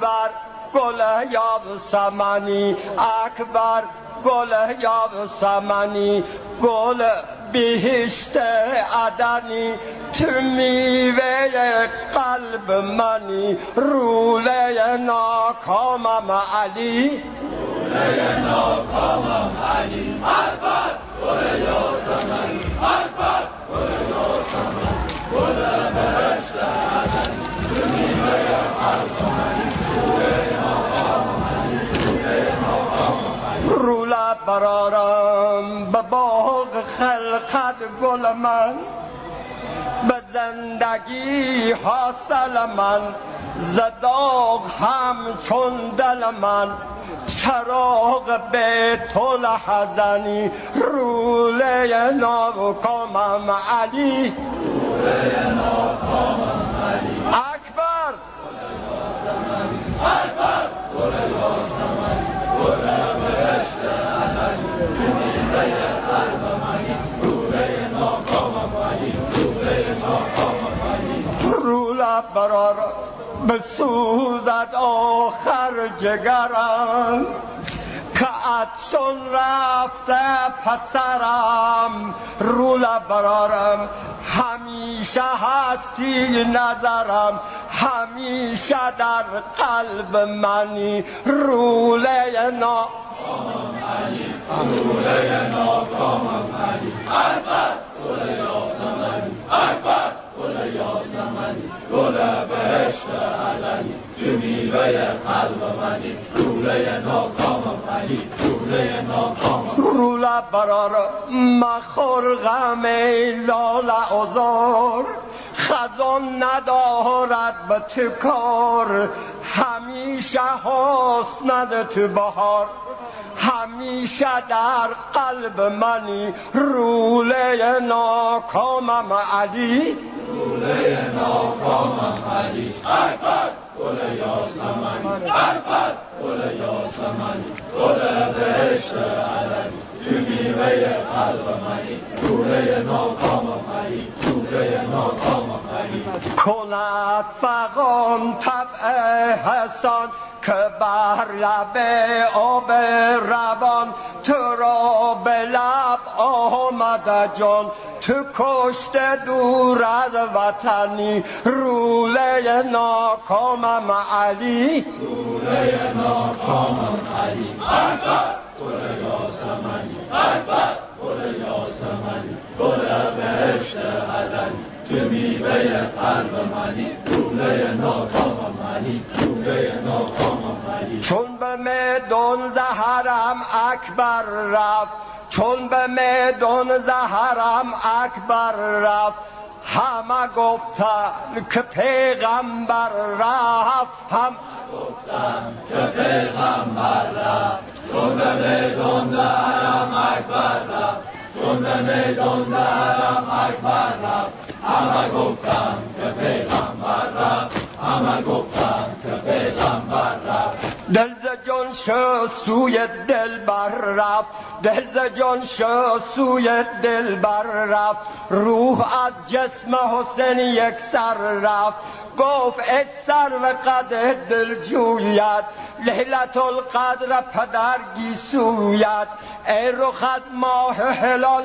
اکبر گل یاسمنی اکبر گل یاسمنی گل بهشت عدنی تو میوه قلب منی روله ناکامم علی روله ناکامم علی اکبر گل یاسمنی اکبر گل یاسمنی گل بهشت عدنی تو میوه قلب منی روله ناکامم علی روله ناکامم علی روله برارم به باغ خلقت گل من به زندگی حاصل من زداغ همچون دل من چراغ بیت الحزنی روله ناکامم علی روله ناکامم علی اکبر گل یاسمنی اکبر گل یاسمنی گل بهشت عدنی میوه قلب منی روله ناکامم علی روله ناکامم علی روله برار بسوزد آخر جگرم که عطشان رفته پسرم روله برارم همیشه هستی نظرم همیشه در قلب منی روله ناکامم علی روله ناکامم علی اکبر گل یاسمنی اکبر گل یاسمنی گل بهشت عدنی تو میوه قلب منی روله ناکامم علی روله ناکامم روله برار مخور غم لاله عذار خزان ندارد به تو کار همیشه حسنت تو بهار همیشه در قلب منی روله ناکامم علی روله ناکامم علی اکبر گل یاسمنی اکبر گل یاسمنی گل بهشت عدنی تو میوه قلب منی روله ناکامم علی روله ناکامم علی کند فغان طبع حسان که بر لب آب روان تو را به لب آمده جان تو کشته دور از وطنی روله ناکامم علی روله ناکامم علی اکبر گل یاسمنی اکبر گل یاسمنی گل بهشت عدنی تو میوه قلب منی روله ناکامم علی روله ناکامم علی چون به میدان زهرم اکبر رفت چون به میدان زهرم اکبر رفت همه گفتن که پیغمبر رفت هم گفتن که پیغمبر رفت چون به میدان زهرم اکبر رفت چون به میدان زهرم اکبر رفت همه گفتن که پیغمبر رفت همه گفتن که پیغمبر رفت دل ز جان شد سوی دلبر رفت دل ز جان شد سوی دلبر رفت روح از جسم حسین یک سر رفت گفت ای سرو قد دل جویت لیلت القدر پدر گیسویت ای رخت ماه هلال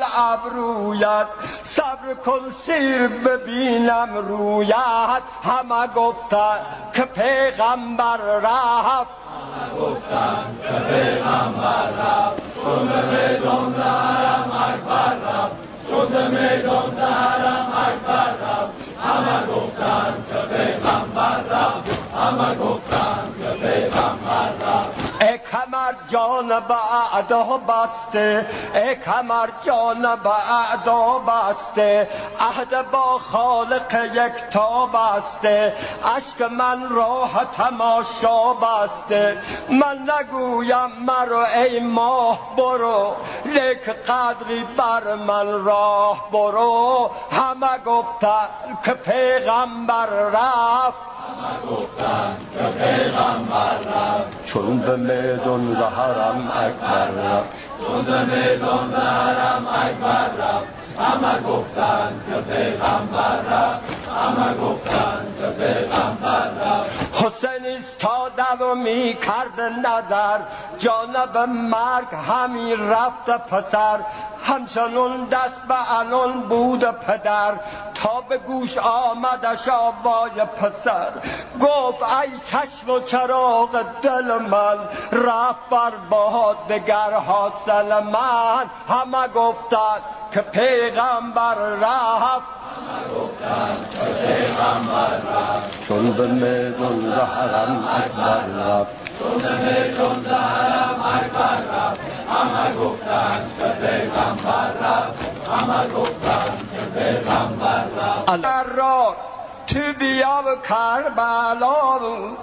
ابرویت صبر کن سیر ببینم رویت همه گفتن که پیغمبر رفت همه گفتن که پیغمبر رفت چون به میدان زهرم اکبر رفت چون به میدان زهرم اکبر رفت همه گفتن که پیغمبر رفت همه گفتن که پیغمبر رفت ای کمر جان به اعدا بسته ای کمر جان به اعدا بسته عهد با خالق یکتا بسته اشک من راه تماشا بسته من نگویم مرو ای ماه برو لیک قدری بر من راه برو همه گفتن که پیغمبر رفت همه گفتن که پیغمبر رفت چون به میدان زهرم اکبر رفت چون به میدان زهرم اکبر رفت همه گفتن که پیغمبر رفت همه گفتن که پیغمبر رفت حسین ایستاده و می کرد نظر، جانب مرگ همی رفت پسر. همچنون دست به عنان بود پدر، تا به گوش آمدش آوای پسر. گفت ای چشم و چراغ دل من، رفت بر باد دگر حاصل من. همه گفتند که پیغمبر رفت، چون به میدان حرم اکبر رفت. همه گفتند که پیغمبر رفت. تو بیا و کربلا،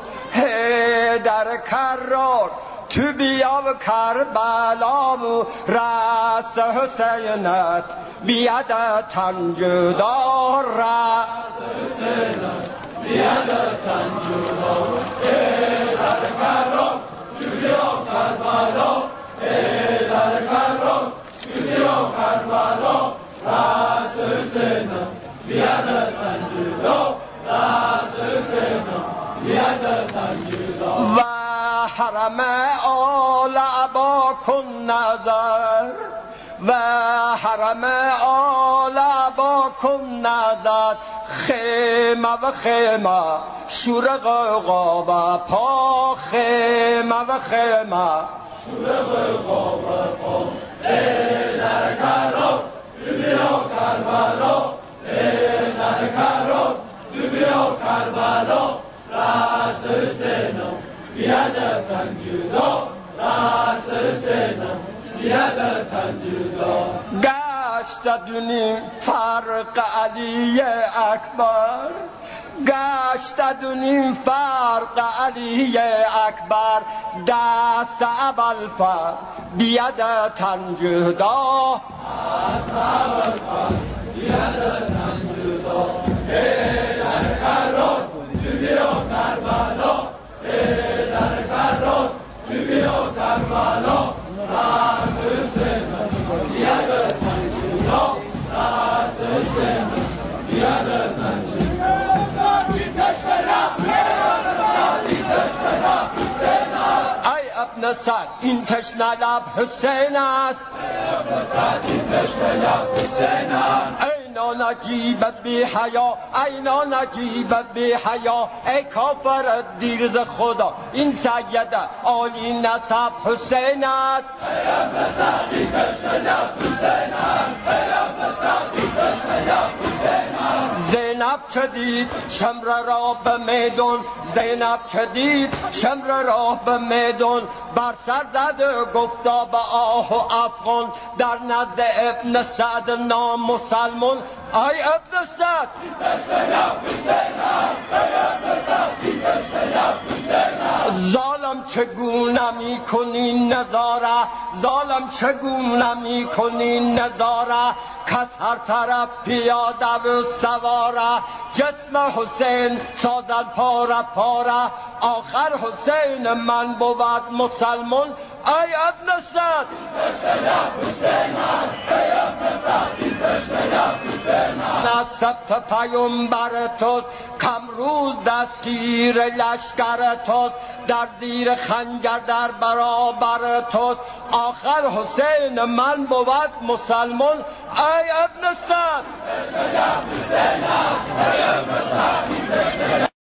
در کرار تو بیا و کربلا، راس حسینت بیاد تن جدا، راس حسینت بیاد تن جدا. در کرار تو بیا کربلا، در کرار تو بیا کربلا، راس حسینت بیاد تن جدا، راس حسینت بیاد تن جدا. و حرم آل عبا کن نظر، و حرم آل عبا کن نظر. خیمه و خیمه شور غوغا و پا، خیمه و خیمه شور غوغا و پا. در کرار تو بیا کربلا، در کرار تو بیا کربلا، راس حسینم بیاد تن جدا، راس حسینم بیاد تن جدا. گشت دونیم فرق علی اکبر، گشت دونیم فرق علی اکبر. دست ابوالفضل بیاد تن جدا، دست ابوالفضل بیاد تن جدا. در کرار تو بیا کربلا، در کرار تو بیا کربلا، راس حسینت بیاد تن جدا، راس حسینت بیاد تن جدا. ای ابن سعد این تشنه لب حسین است، اینا نجیب بی حیا، اینا نجیب بی حیا. ای کافر دیر ز خدا این سید عالی نسب حسین است. ای ابن سعد این تشنه لب حسین است، ای ابن سعد این تشنه لب حسین است. زینب چه دید شمر را به میدان، زینب چه دید شمر را به میدان. بر سر زد گفتا به آه و افغان، در نزد ابن سعد نام مسلمان. ای ابن سعد این تشنه لب حسین است، ای ابن سعد این تشنه لب حسین است. ظالم چگونه می کنی نظاره، ظالم چگونه می کنی نظاره. کس هر طرف پیاده و سواره، جسم حسین سازد پاره پاره. آخر حسین من بود مسلمان. ای ابن سعد تشنه لب حسین است، ای ابن سعد این تشنه لب حسین است. نسبت پیامبر توست کمروز دستگیر لشکر توست، در زیر خنجر در برابر توست. آخر حسین من بود مسلمان. ای ابن سعد تشنه لب حسین است، ای ابن سعد این تشنه